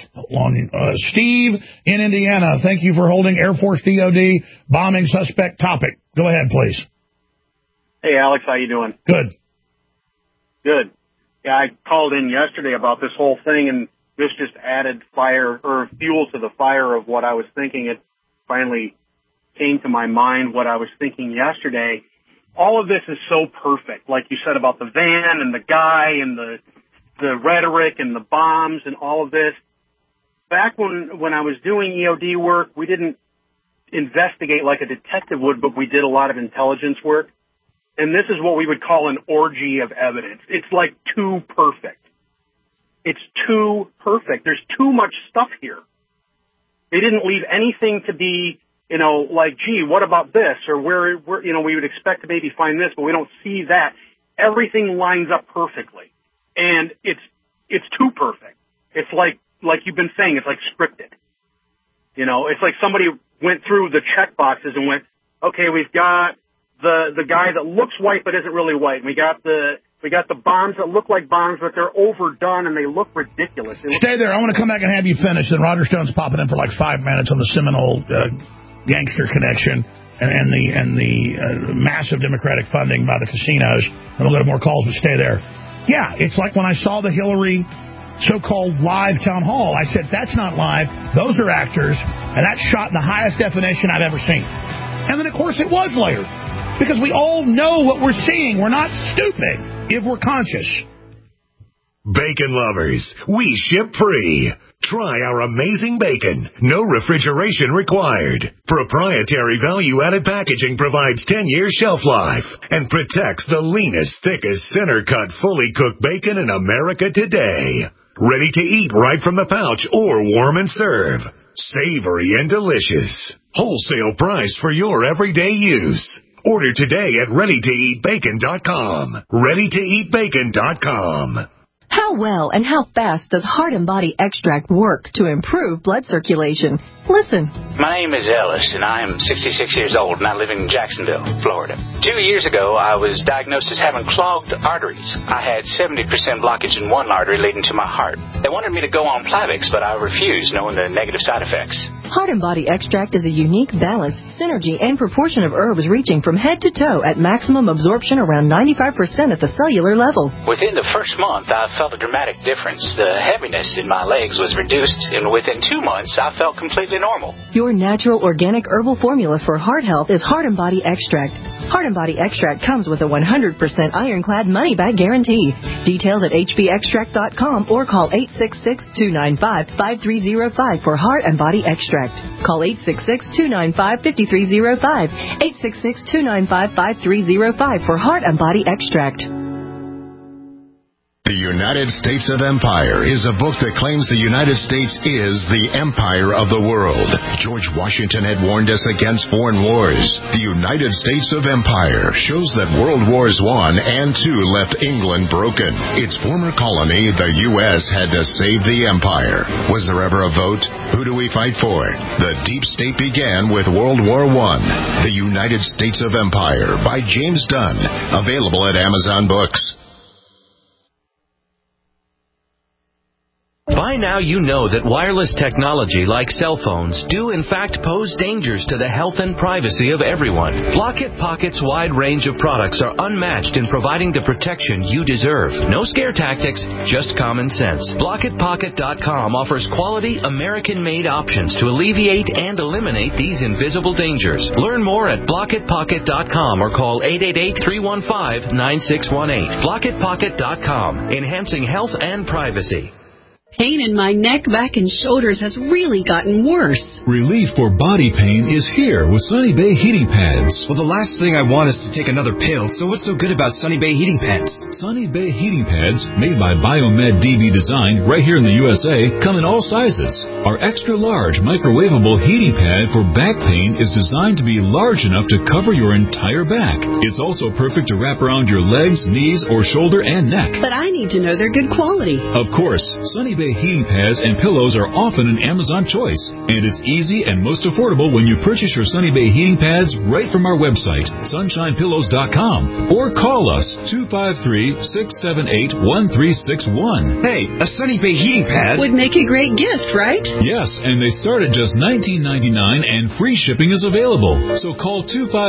Steve in Indiana. Thank you for holding Air Force DOD bombing suspect topic. Go ahead, please. Hey, Alex. How you doing? Good. Good. Yeah, I called in yesterday about this whole thing, and this just added fuel to the fire of what I was thinking. It finally came to my mind what I was thinking yesterday. All of this is so perfect, like you said about the van and the guy and the rhetoric and the bombs and all of this. Back when I was doing EOD work, we didn't investigate like a detective would, but we did a lot of intelligence work. And this is what we would call an orgy of evidence. It's like too perfect. It's too perfect. There's too much stuff here. They didn't leave anything to be, like, gee, what about this? Or where we would expect to maybe find this, but we don't see that. Everything lines up perfectly. And it's too perfect. It's like you've been saying, it's like scripted. It's like somebody went through the check boxes and went, okay, we've got the guy that looks white but isn't really white. We got the bombs that look like bombs, but they're overdone and they look ridiculous. Stay there. I want to come back and have you finish. And Roger Stone's popping in for like 5 minutes on the Seminole gangster connection and the massive Democratic funding by the casinos. And we'll go to more calls, but stay there. Yeah, it's like when I saw the Hillary so-called live town hall. I said, that's not live. Those are actors. And that's shot in the highest definition I've ever seen. And then, of course, it was later. Because we all know what we're seeing. We're not stupid if we're conscious. Bacon lovers, we ship free. Try our amazing bacon. No refrigeration required. Proprietary value-added packaging provides 10-year shelf life and protects the leanest, thickest, center-cut, fully cooked bacon in America today. Ready to eat right from the pouch or warm and serve. Savory and delicious. Wholesale price for your everyday use. Order today at ReadyToEatBacon.com. ReadyToEatBacon.com. How well and how fast does Heart and Body Extract work to improve blood circulation? Listen. My name is Ellis, and I am 66 years old, and I live in Jacksonville, Florida. 2 years ago, I was diagnosed as having clogged arteries. I had 70% blockage in one artery leading to my heart. They wanted me to go on Plavix, but I refused, knowing the negative side effects. Heart and Body Extract is a unique balance, synergy, and proportion of herbs reaching from head to toe at maximum absorption around 95% at the cellular level. Within the first month, I felt a dramatic difference. The heaviness in my legs was reduced, and within 2 months, I felt completely normal. Your natural organic herbal formula for heart health is Heart and Body Extract. Heart and Body Extract comes with a 100% ironclad money-back guarantee. Details at hbextract.com or call 866-295-5305 for Heart and Body Extract. Call 866-295-5305. 866-295-5305 for Heart and Body Extract. The United States of Empire is a book that claims the United States is the empire of the world. George Washington had warned us against foreign wars. The United States of Empire shows that World Wars I and II left England broken. Its former colony, the U.S., had to save the empire. Was there ever a vote? Who do we fight for? The deep state began with World War I. The United States of Empire by James Dunn. Available at Amazon Books. By now you know that wireless technology like cell phones do in fact pose dangers to the health and privacy of everyone. Blockit Pocket's wide range of products are unmatched in providing the protection you deserve. No scare tactics, just common sense. BlockitPocket.com offers quality American-made options to alleviate and eliminate these invisible dangers. Learn more at BlockitPocket.com or call 888-315-9618. BlockitPocket.com, enhancing health and privacy. Pain in my neck, back, and shoulders has really gotten worse. Relief for body pain is here with Sunny Bay heating pads. Well, the last thing I want is to take another pill, so what's so good about Sunny Bay heating pads? Sunny Bay heating pads, made by Biomed DB Design right here in the USA, come in all sizes. Our extra large microwavable heating pad for back pain is designed to be large enough to cover your entire back. It's also perfect to wrap around your legs, knees, or shoulder and neck. But I need to know they're good quality. Of course, Sunny Bay heating pads and pillows are often an Amazon choice, and it's easy and most affordable when you purchase your Sunny Bay heating pads right from our website, sunshinepillows.com, or call us 253-678-1361. Hey, a Sunny Bay heating pad would make a great gift, right? Yes, and they start at just $19.99 and free shipping is available. So call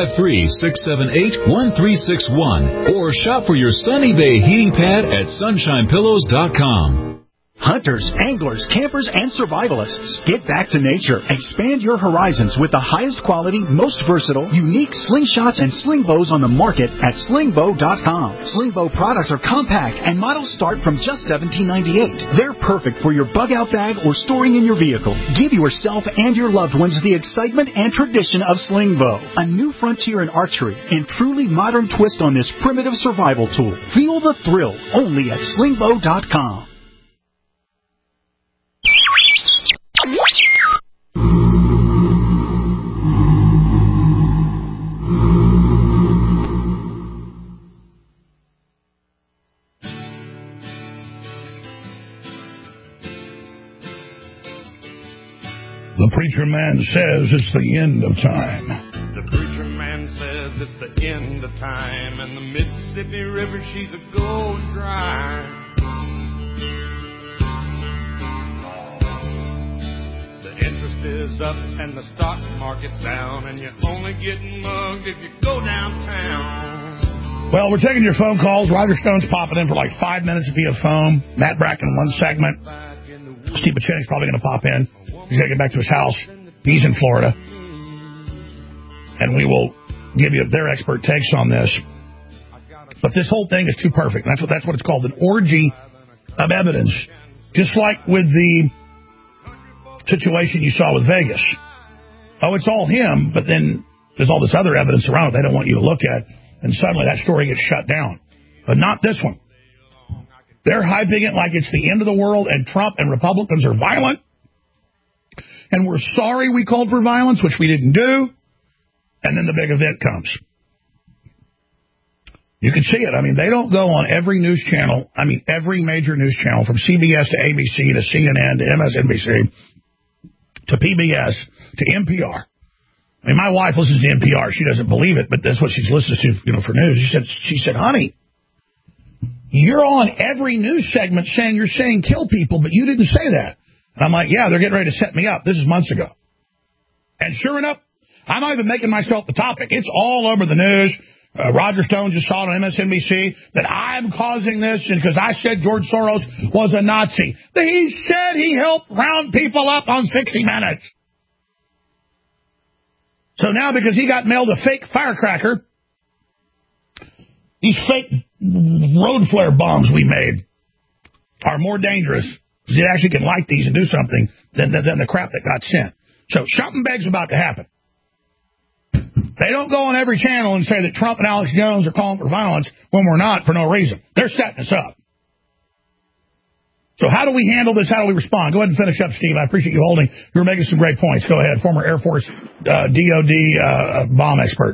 253-678-1361 or shop for your Sunny Bay heating pad at sunshinepillows.com. Hunters, anglers, campers, and survivalists, get back to nature. Expand your horizons with the highest quality, most versatile, unique slingshots and sling bows on the market at slingbow.com. Slingbow products are compact and models start from just $17.98. They're perfect for your bug-out bag or storing in your vehicle. Give yourself and your loved ones the excitement and tradition of Slingbow, a new frontier in archery and truly modern twist on this primitive survival tool. Feel the thrill only at slingbow.com. The preacher man says it's the end of time. The preacher man says it's the end of time, and the Mississippi River, she's a going dry. The interest is up and the stock market's down, and you only get mugged if you go downtown. Well, we're taking your phone calls. Roger Stone's popping in for like 5 minutes via phone. Matt Bracken, one segment. Steve Buchanik's probably going to pop in. He's got to get back to his house. He's in Florida. And we will give you their expert takes on this. But this whole thing is too perfect. That's what it's called, an orgy of evidence. Just like with the situation you saw with Vegas. Oh, it's all him, but then there's all this other evidence around it they don't want you to look at. And suddenly that story gets shut down. But not this one. They're hyping it like it's the end of the world and Trump and Republicans are violent. And we're sorry we called for violence, which we didn't do. And then the big event comes. You can see it. I mean, they don't go on every news channel. I mean, every major news channel, from CBS to ABC to CNN to MSNBC to PBS to NPR. I mean, my wife listens to NPR. She doesn't believe it, but that's what she's listening to, for news. She said, honey, you're on every news segment saying you're saying kill people, but you didn't say that. And I'm like, yeah, they're getting ready to set me up. This is months ago. And sure enough, I'm not even making myself the topic. It's all over the news. Roger Stone just saw it on MSNBC that I'm causing this because I said George Soros was a Nazi. He said he helped round people up on 60 Minutes. So now because he got mailed a fake firecracker, these fake road flare bombs we made are more dangerous because you actually can light these and do something than the crap that got sent. So something big's about to happen. They don't go on every channel and say that Trump and Alex Jones are calling for violence when we're not for no reason. They're setting us up. So how do we handle this? How do we respond? Go ahead and finish up, Steve. I appreciate you holding. You're making some great points. Go ahead. Former Air Force DOD bomb expert.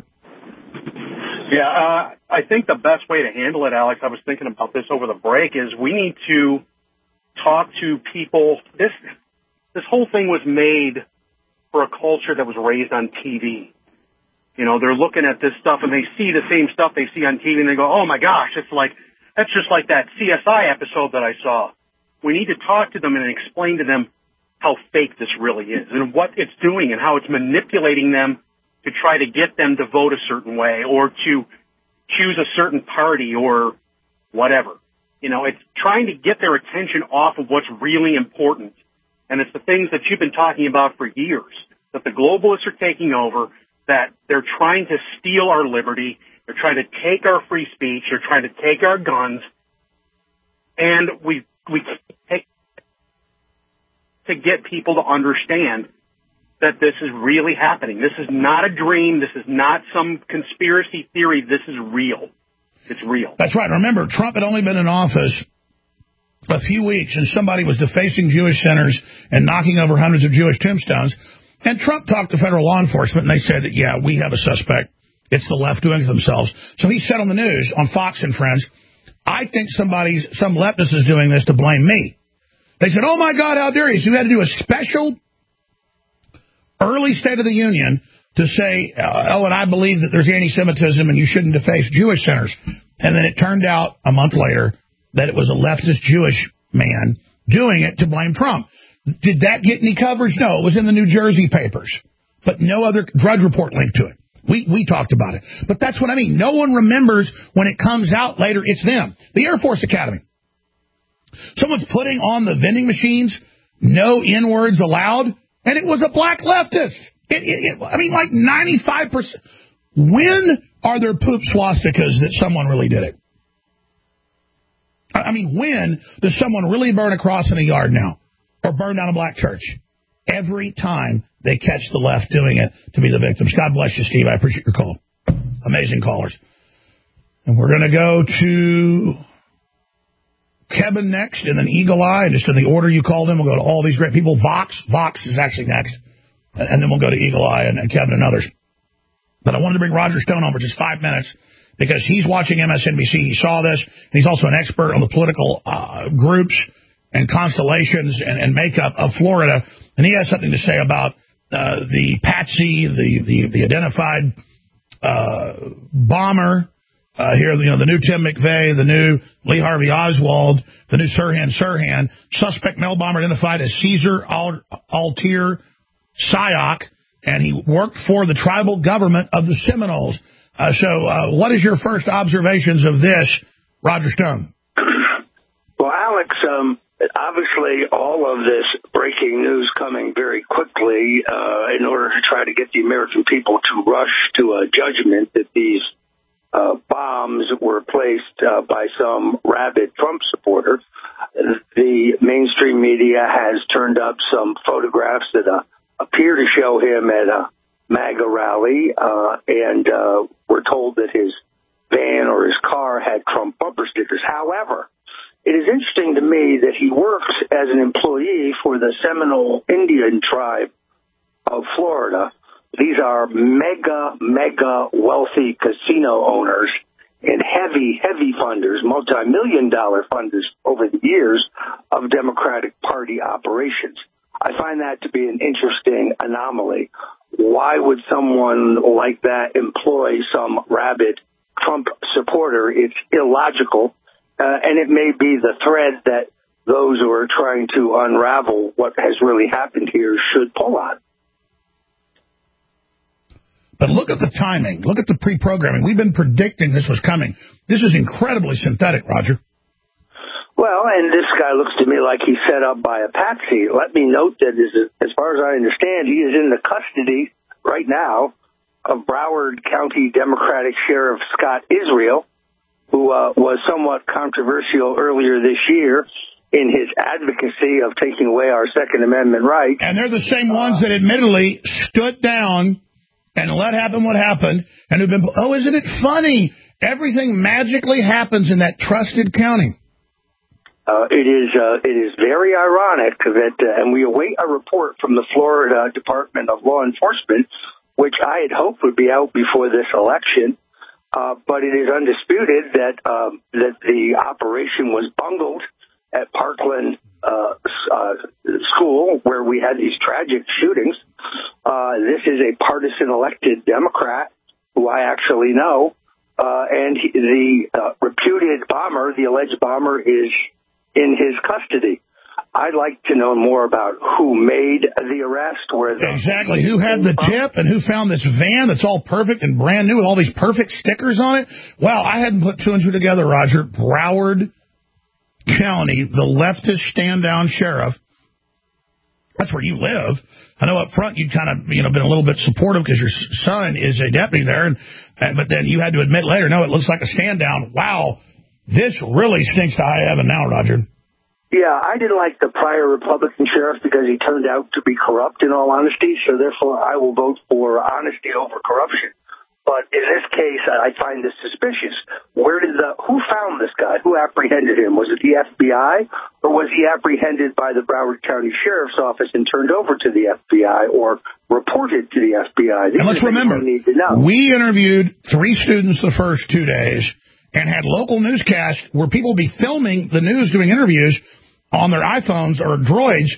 Yeah, I think the best way to handle it, Alex, I was thinking about this over the break, is we need to talk to people. This whole thing was made for a culture that was raised on TV. You know, they're looking at this stuff and they see the same stuff they see on TV and they go, oh my gosh, that's just like that CSI episode that I saw. We need to talk to them and explain to them how fake this really is and what it's doing and how it's manipulating them to try to get them to vote a certain way or to choose a certain party or whatever. You know, it's trying to get their attention off of what's really important. And it's the things that you've been talking about for years, that the globalists are taking over, that they're trying to steal our liberty, they're trying to take our free speech, they're trying to take our guns, and we take to get people to understand that this is really happening. This is not a dream. This is not some conspiracy theory. This is real. It's real. That's right. Remember, Trump had only been in office a few weeks, and somebody was defacing Jewish centers and knocking over hundreds of Jewish tombstones. And Trump talked to federal law enforcement, and they said that, yeah, we have a suspect. It's the left doing it themselves. So he said on the news, on Fox and Friends, I think some leftist is doing this to blame me. They said, oh, my God, how dare you? So you had to do a special early State of the Union to say, and I believe that there's anti-Semitism and you shouldn't deface Jewish centers. And then it turned out a month later that it was a leftist Jewish man doing it to blame Trump. Did that get any coverage? No, it was in the New Jersey papers, but no other Drudge Report linked to it. We talked about it. But that's what I mean. No one remembers when it comes out later, it's them. The Air Force Academy. Someone's putting on the vending machines, no N-words allowed, and it was a black leftist. I mean, like 95%. When are there poop swastikas that someone really did it? I mean, when does someone really burn a cross in a yard now? Or burn down a black church? Every time they catch the left doing it to be the victims. God bless you, Steve. I appreciate your call. Amazing callers. And we're going to go to Kevin next, and then Eagle Eye. And just in the order you called in, we'll go to all these great people. Vox is actually next. And then we'll go to Eagle Eye and Kevin and others. But I wanted to bring Roger Stone on for just 5 minutes because he's watching MSNBC. He saw this. And he's also an expert on the political groups and constellations and makeup of Florida. And he has something to say about the Patsy, the identified bomber here, the new Tim McVeigh, the new Lee Harvey Oswald, the new Sirhan. Suspect mail bomber identified as Caesar Altir Sayoc, and he worked for the tribal government of the Seminoles. So what is your first observations of this, Roger Stone? Well, Alex, obviously all of this breaking news coming very quickly in order to try to get the American people to rush to a judgment that these bombs were placed by some rabid Trump supporter. The mainstream media has turned up some photographs that appear to show him at a MAGA rally, and we're told that his van or his car had Trump bumper stickers. However, it is interesting to me that he works as an employee for the Seminole Indian tribe of Florida. These are mega wealthy casino owners and heavy funders, multi-million-dollar funders over the years of Democratic Party operations. I find that to be an interesting anomaly. Why would someone like that employ some rabid Trump supporter? It's illogical, and it may be the thread that those who are trying to unravel what has really happened here should pull on. But look at the timing. Look at the pre-programming. We've been predicting this was coming. This is incredibly synthetic, Roger. Well, and this guy looks to me like he's set up by a patsy. Let me note that, as far as I understand, he is in the custody right now of Broward County Democratic Sheriff Scott Israel, who was somewhat controversial earlier this year in his advocacy of taking away our Second Amendment rights. And they're the same ones that admittedly stood down and let happen what happened, and have been, oh, isn't it funny? Everything magically happens in that trusted county. It is very ironic that, and we await a report from the Florida Department of Law Enforcement, which I had hoped would be out before this election, but it is undisputed that the operation was bungled at Parkland School, where we had these tragic shootings. This is a partisan elected Democrat who I actually know, and the reputed bomber, the alleged bomber, is in his custody. I'd like to know more about who made the arrest. Exactly. Who had the tip and who found this van that's all perfect and brand new with all these perfect stickers on it? Wow, I hadn't put two and two together, Roger. Broward County, the leftist stand-down sheriff. That's where you live. I know up front you'd kind of, been a little bit supportive because your son is a deputy there, but then you had to admit later, no, it looks like a stand-down. Wow, this really stinks to high heaven now, Roger. Yeah, I didn't like the prior Republican sheriff because he turned out to be corrupt, in all honesty, so therefore I will vote for honesty over corruption. But in this case, I find this suspicious. Who found this guy? Who apprehended him? Was it the FBI, or was he apprehended by the Broward County Sheriff's Office and turned over to the FBI or reported to the FBI? And let's remember, we interviewed 3 students the first 2 days and had local newscasts where people would be filming the news doing interviews on their iPhones or droids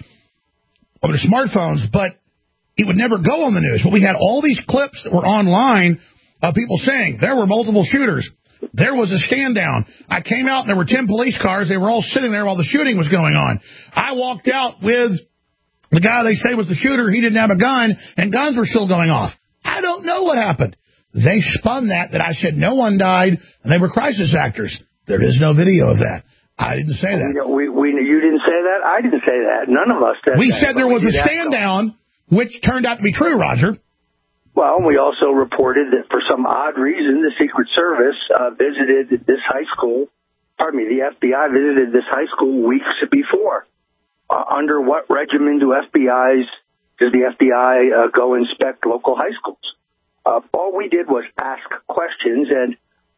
or their smartphones, but it would never go on the news. But we had all these clips that were online of people saying there were multiple shooters. There was a stand down. I came out and there were 10 police cars. They were all sitting there while the shooting was going on. I walked out with the guy they say was the shooter. He didn't have a gun, and guns were still going off. I don't know what happened. They spun that I said no one died, and they were crisis actors. There is no video of that. I didn't say that. You didn't say that? I didn't say that. None of us said that. We said there was a stand down, which turned out to be true, Roger. Well, we also reported that for some odd reason, the Secret Service visited this high school. The FBI visited this high school weeks before. Under what regimen does the FBI go inspect local high schools? All we did was ask questions, and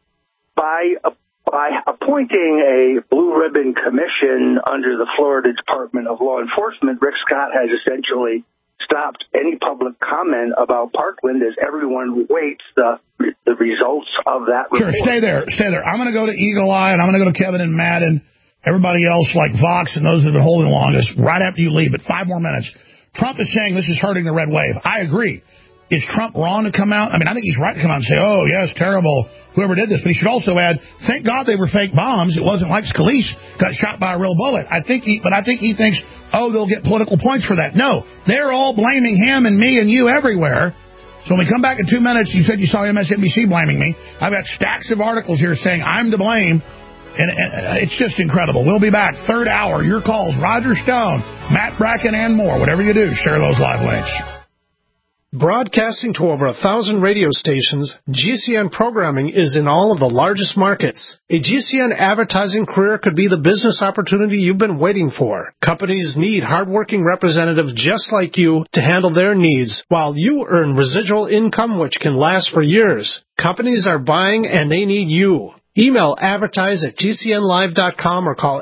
by appointing a blue ribbon commission under the Florida Department of Law Enforcement, Rick Scott has essentially stopped any public comment about Parkland as everyone waits the results of that report. Sure, stay there. I'm going to go to Eagle Eye, and I'm going to go to Kevin and Madden, everybody else like Vox and those that have been holding the longest, right after you leave, but 5 more minutes. Trump is saying this is hurting the red wave. I agree. Is Trump wrong to come out? I think he's right to come out and say, oh, yes, terrible, whoever did this. But he should also add, thank God they were fake bombs. It wasn't like Scalise got shot by a real bullet. I think he thinks, oh, they'll get political points for that. No, they're all blaming him and me and you everywhere. So when we come back in 2 minutes, you said you saw MSNBC blaming me. I've got stacks of articles here saying I'm to blame. And it's just incredible. We'll be back. 3rd hour. Your calls. Roger Stone, Matt Bracken, and more. Whatever you do, share those live links. Broadcasting to over 1,000 radio stations, GCN programming is in all of the largest markets. A GCN advertising career could be the business opportunity you've been waiting for. Companies need hardworking representatives just like you to handle their needs, while you earn residual income which can last for years. Companies are buying and they need you. Email advertise@gcnlive.com or call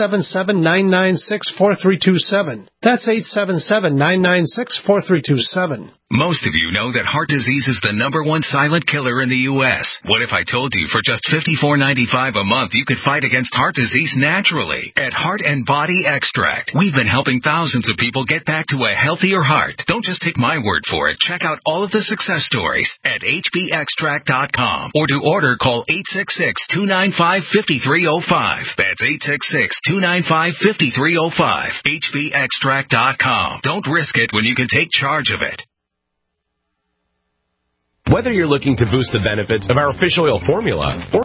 877-996-4327. That's 877-996-4327. Most of you know that heart disease is the #1 silent killer in the U.S. What if I told you for just $54.95 a month you could fight against heart disease naturally? At Heart and Body Extract, we've been helping thousands of people get back to a healthier heart. Don't just take my word for it. Check out all of the success stories at hbextract.com, or to order, call 866-295-5305. That's 866-295-5305. hbextract.com. Don't risk it when you can take charge of it. Whether you're looking to boost the benefits of our fish oil formula or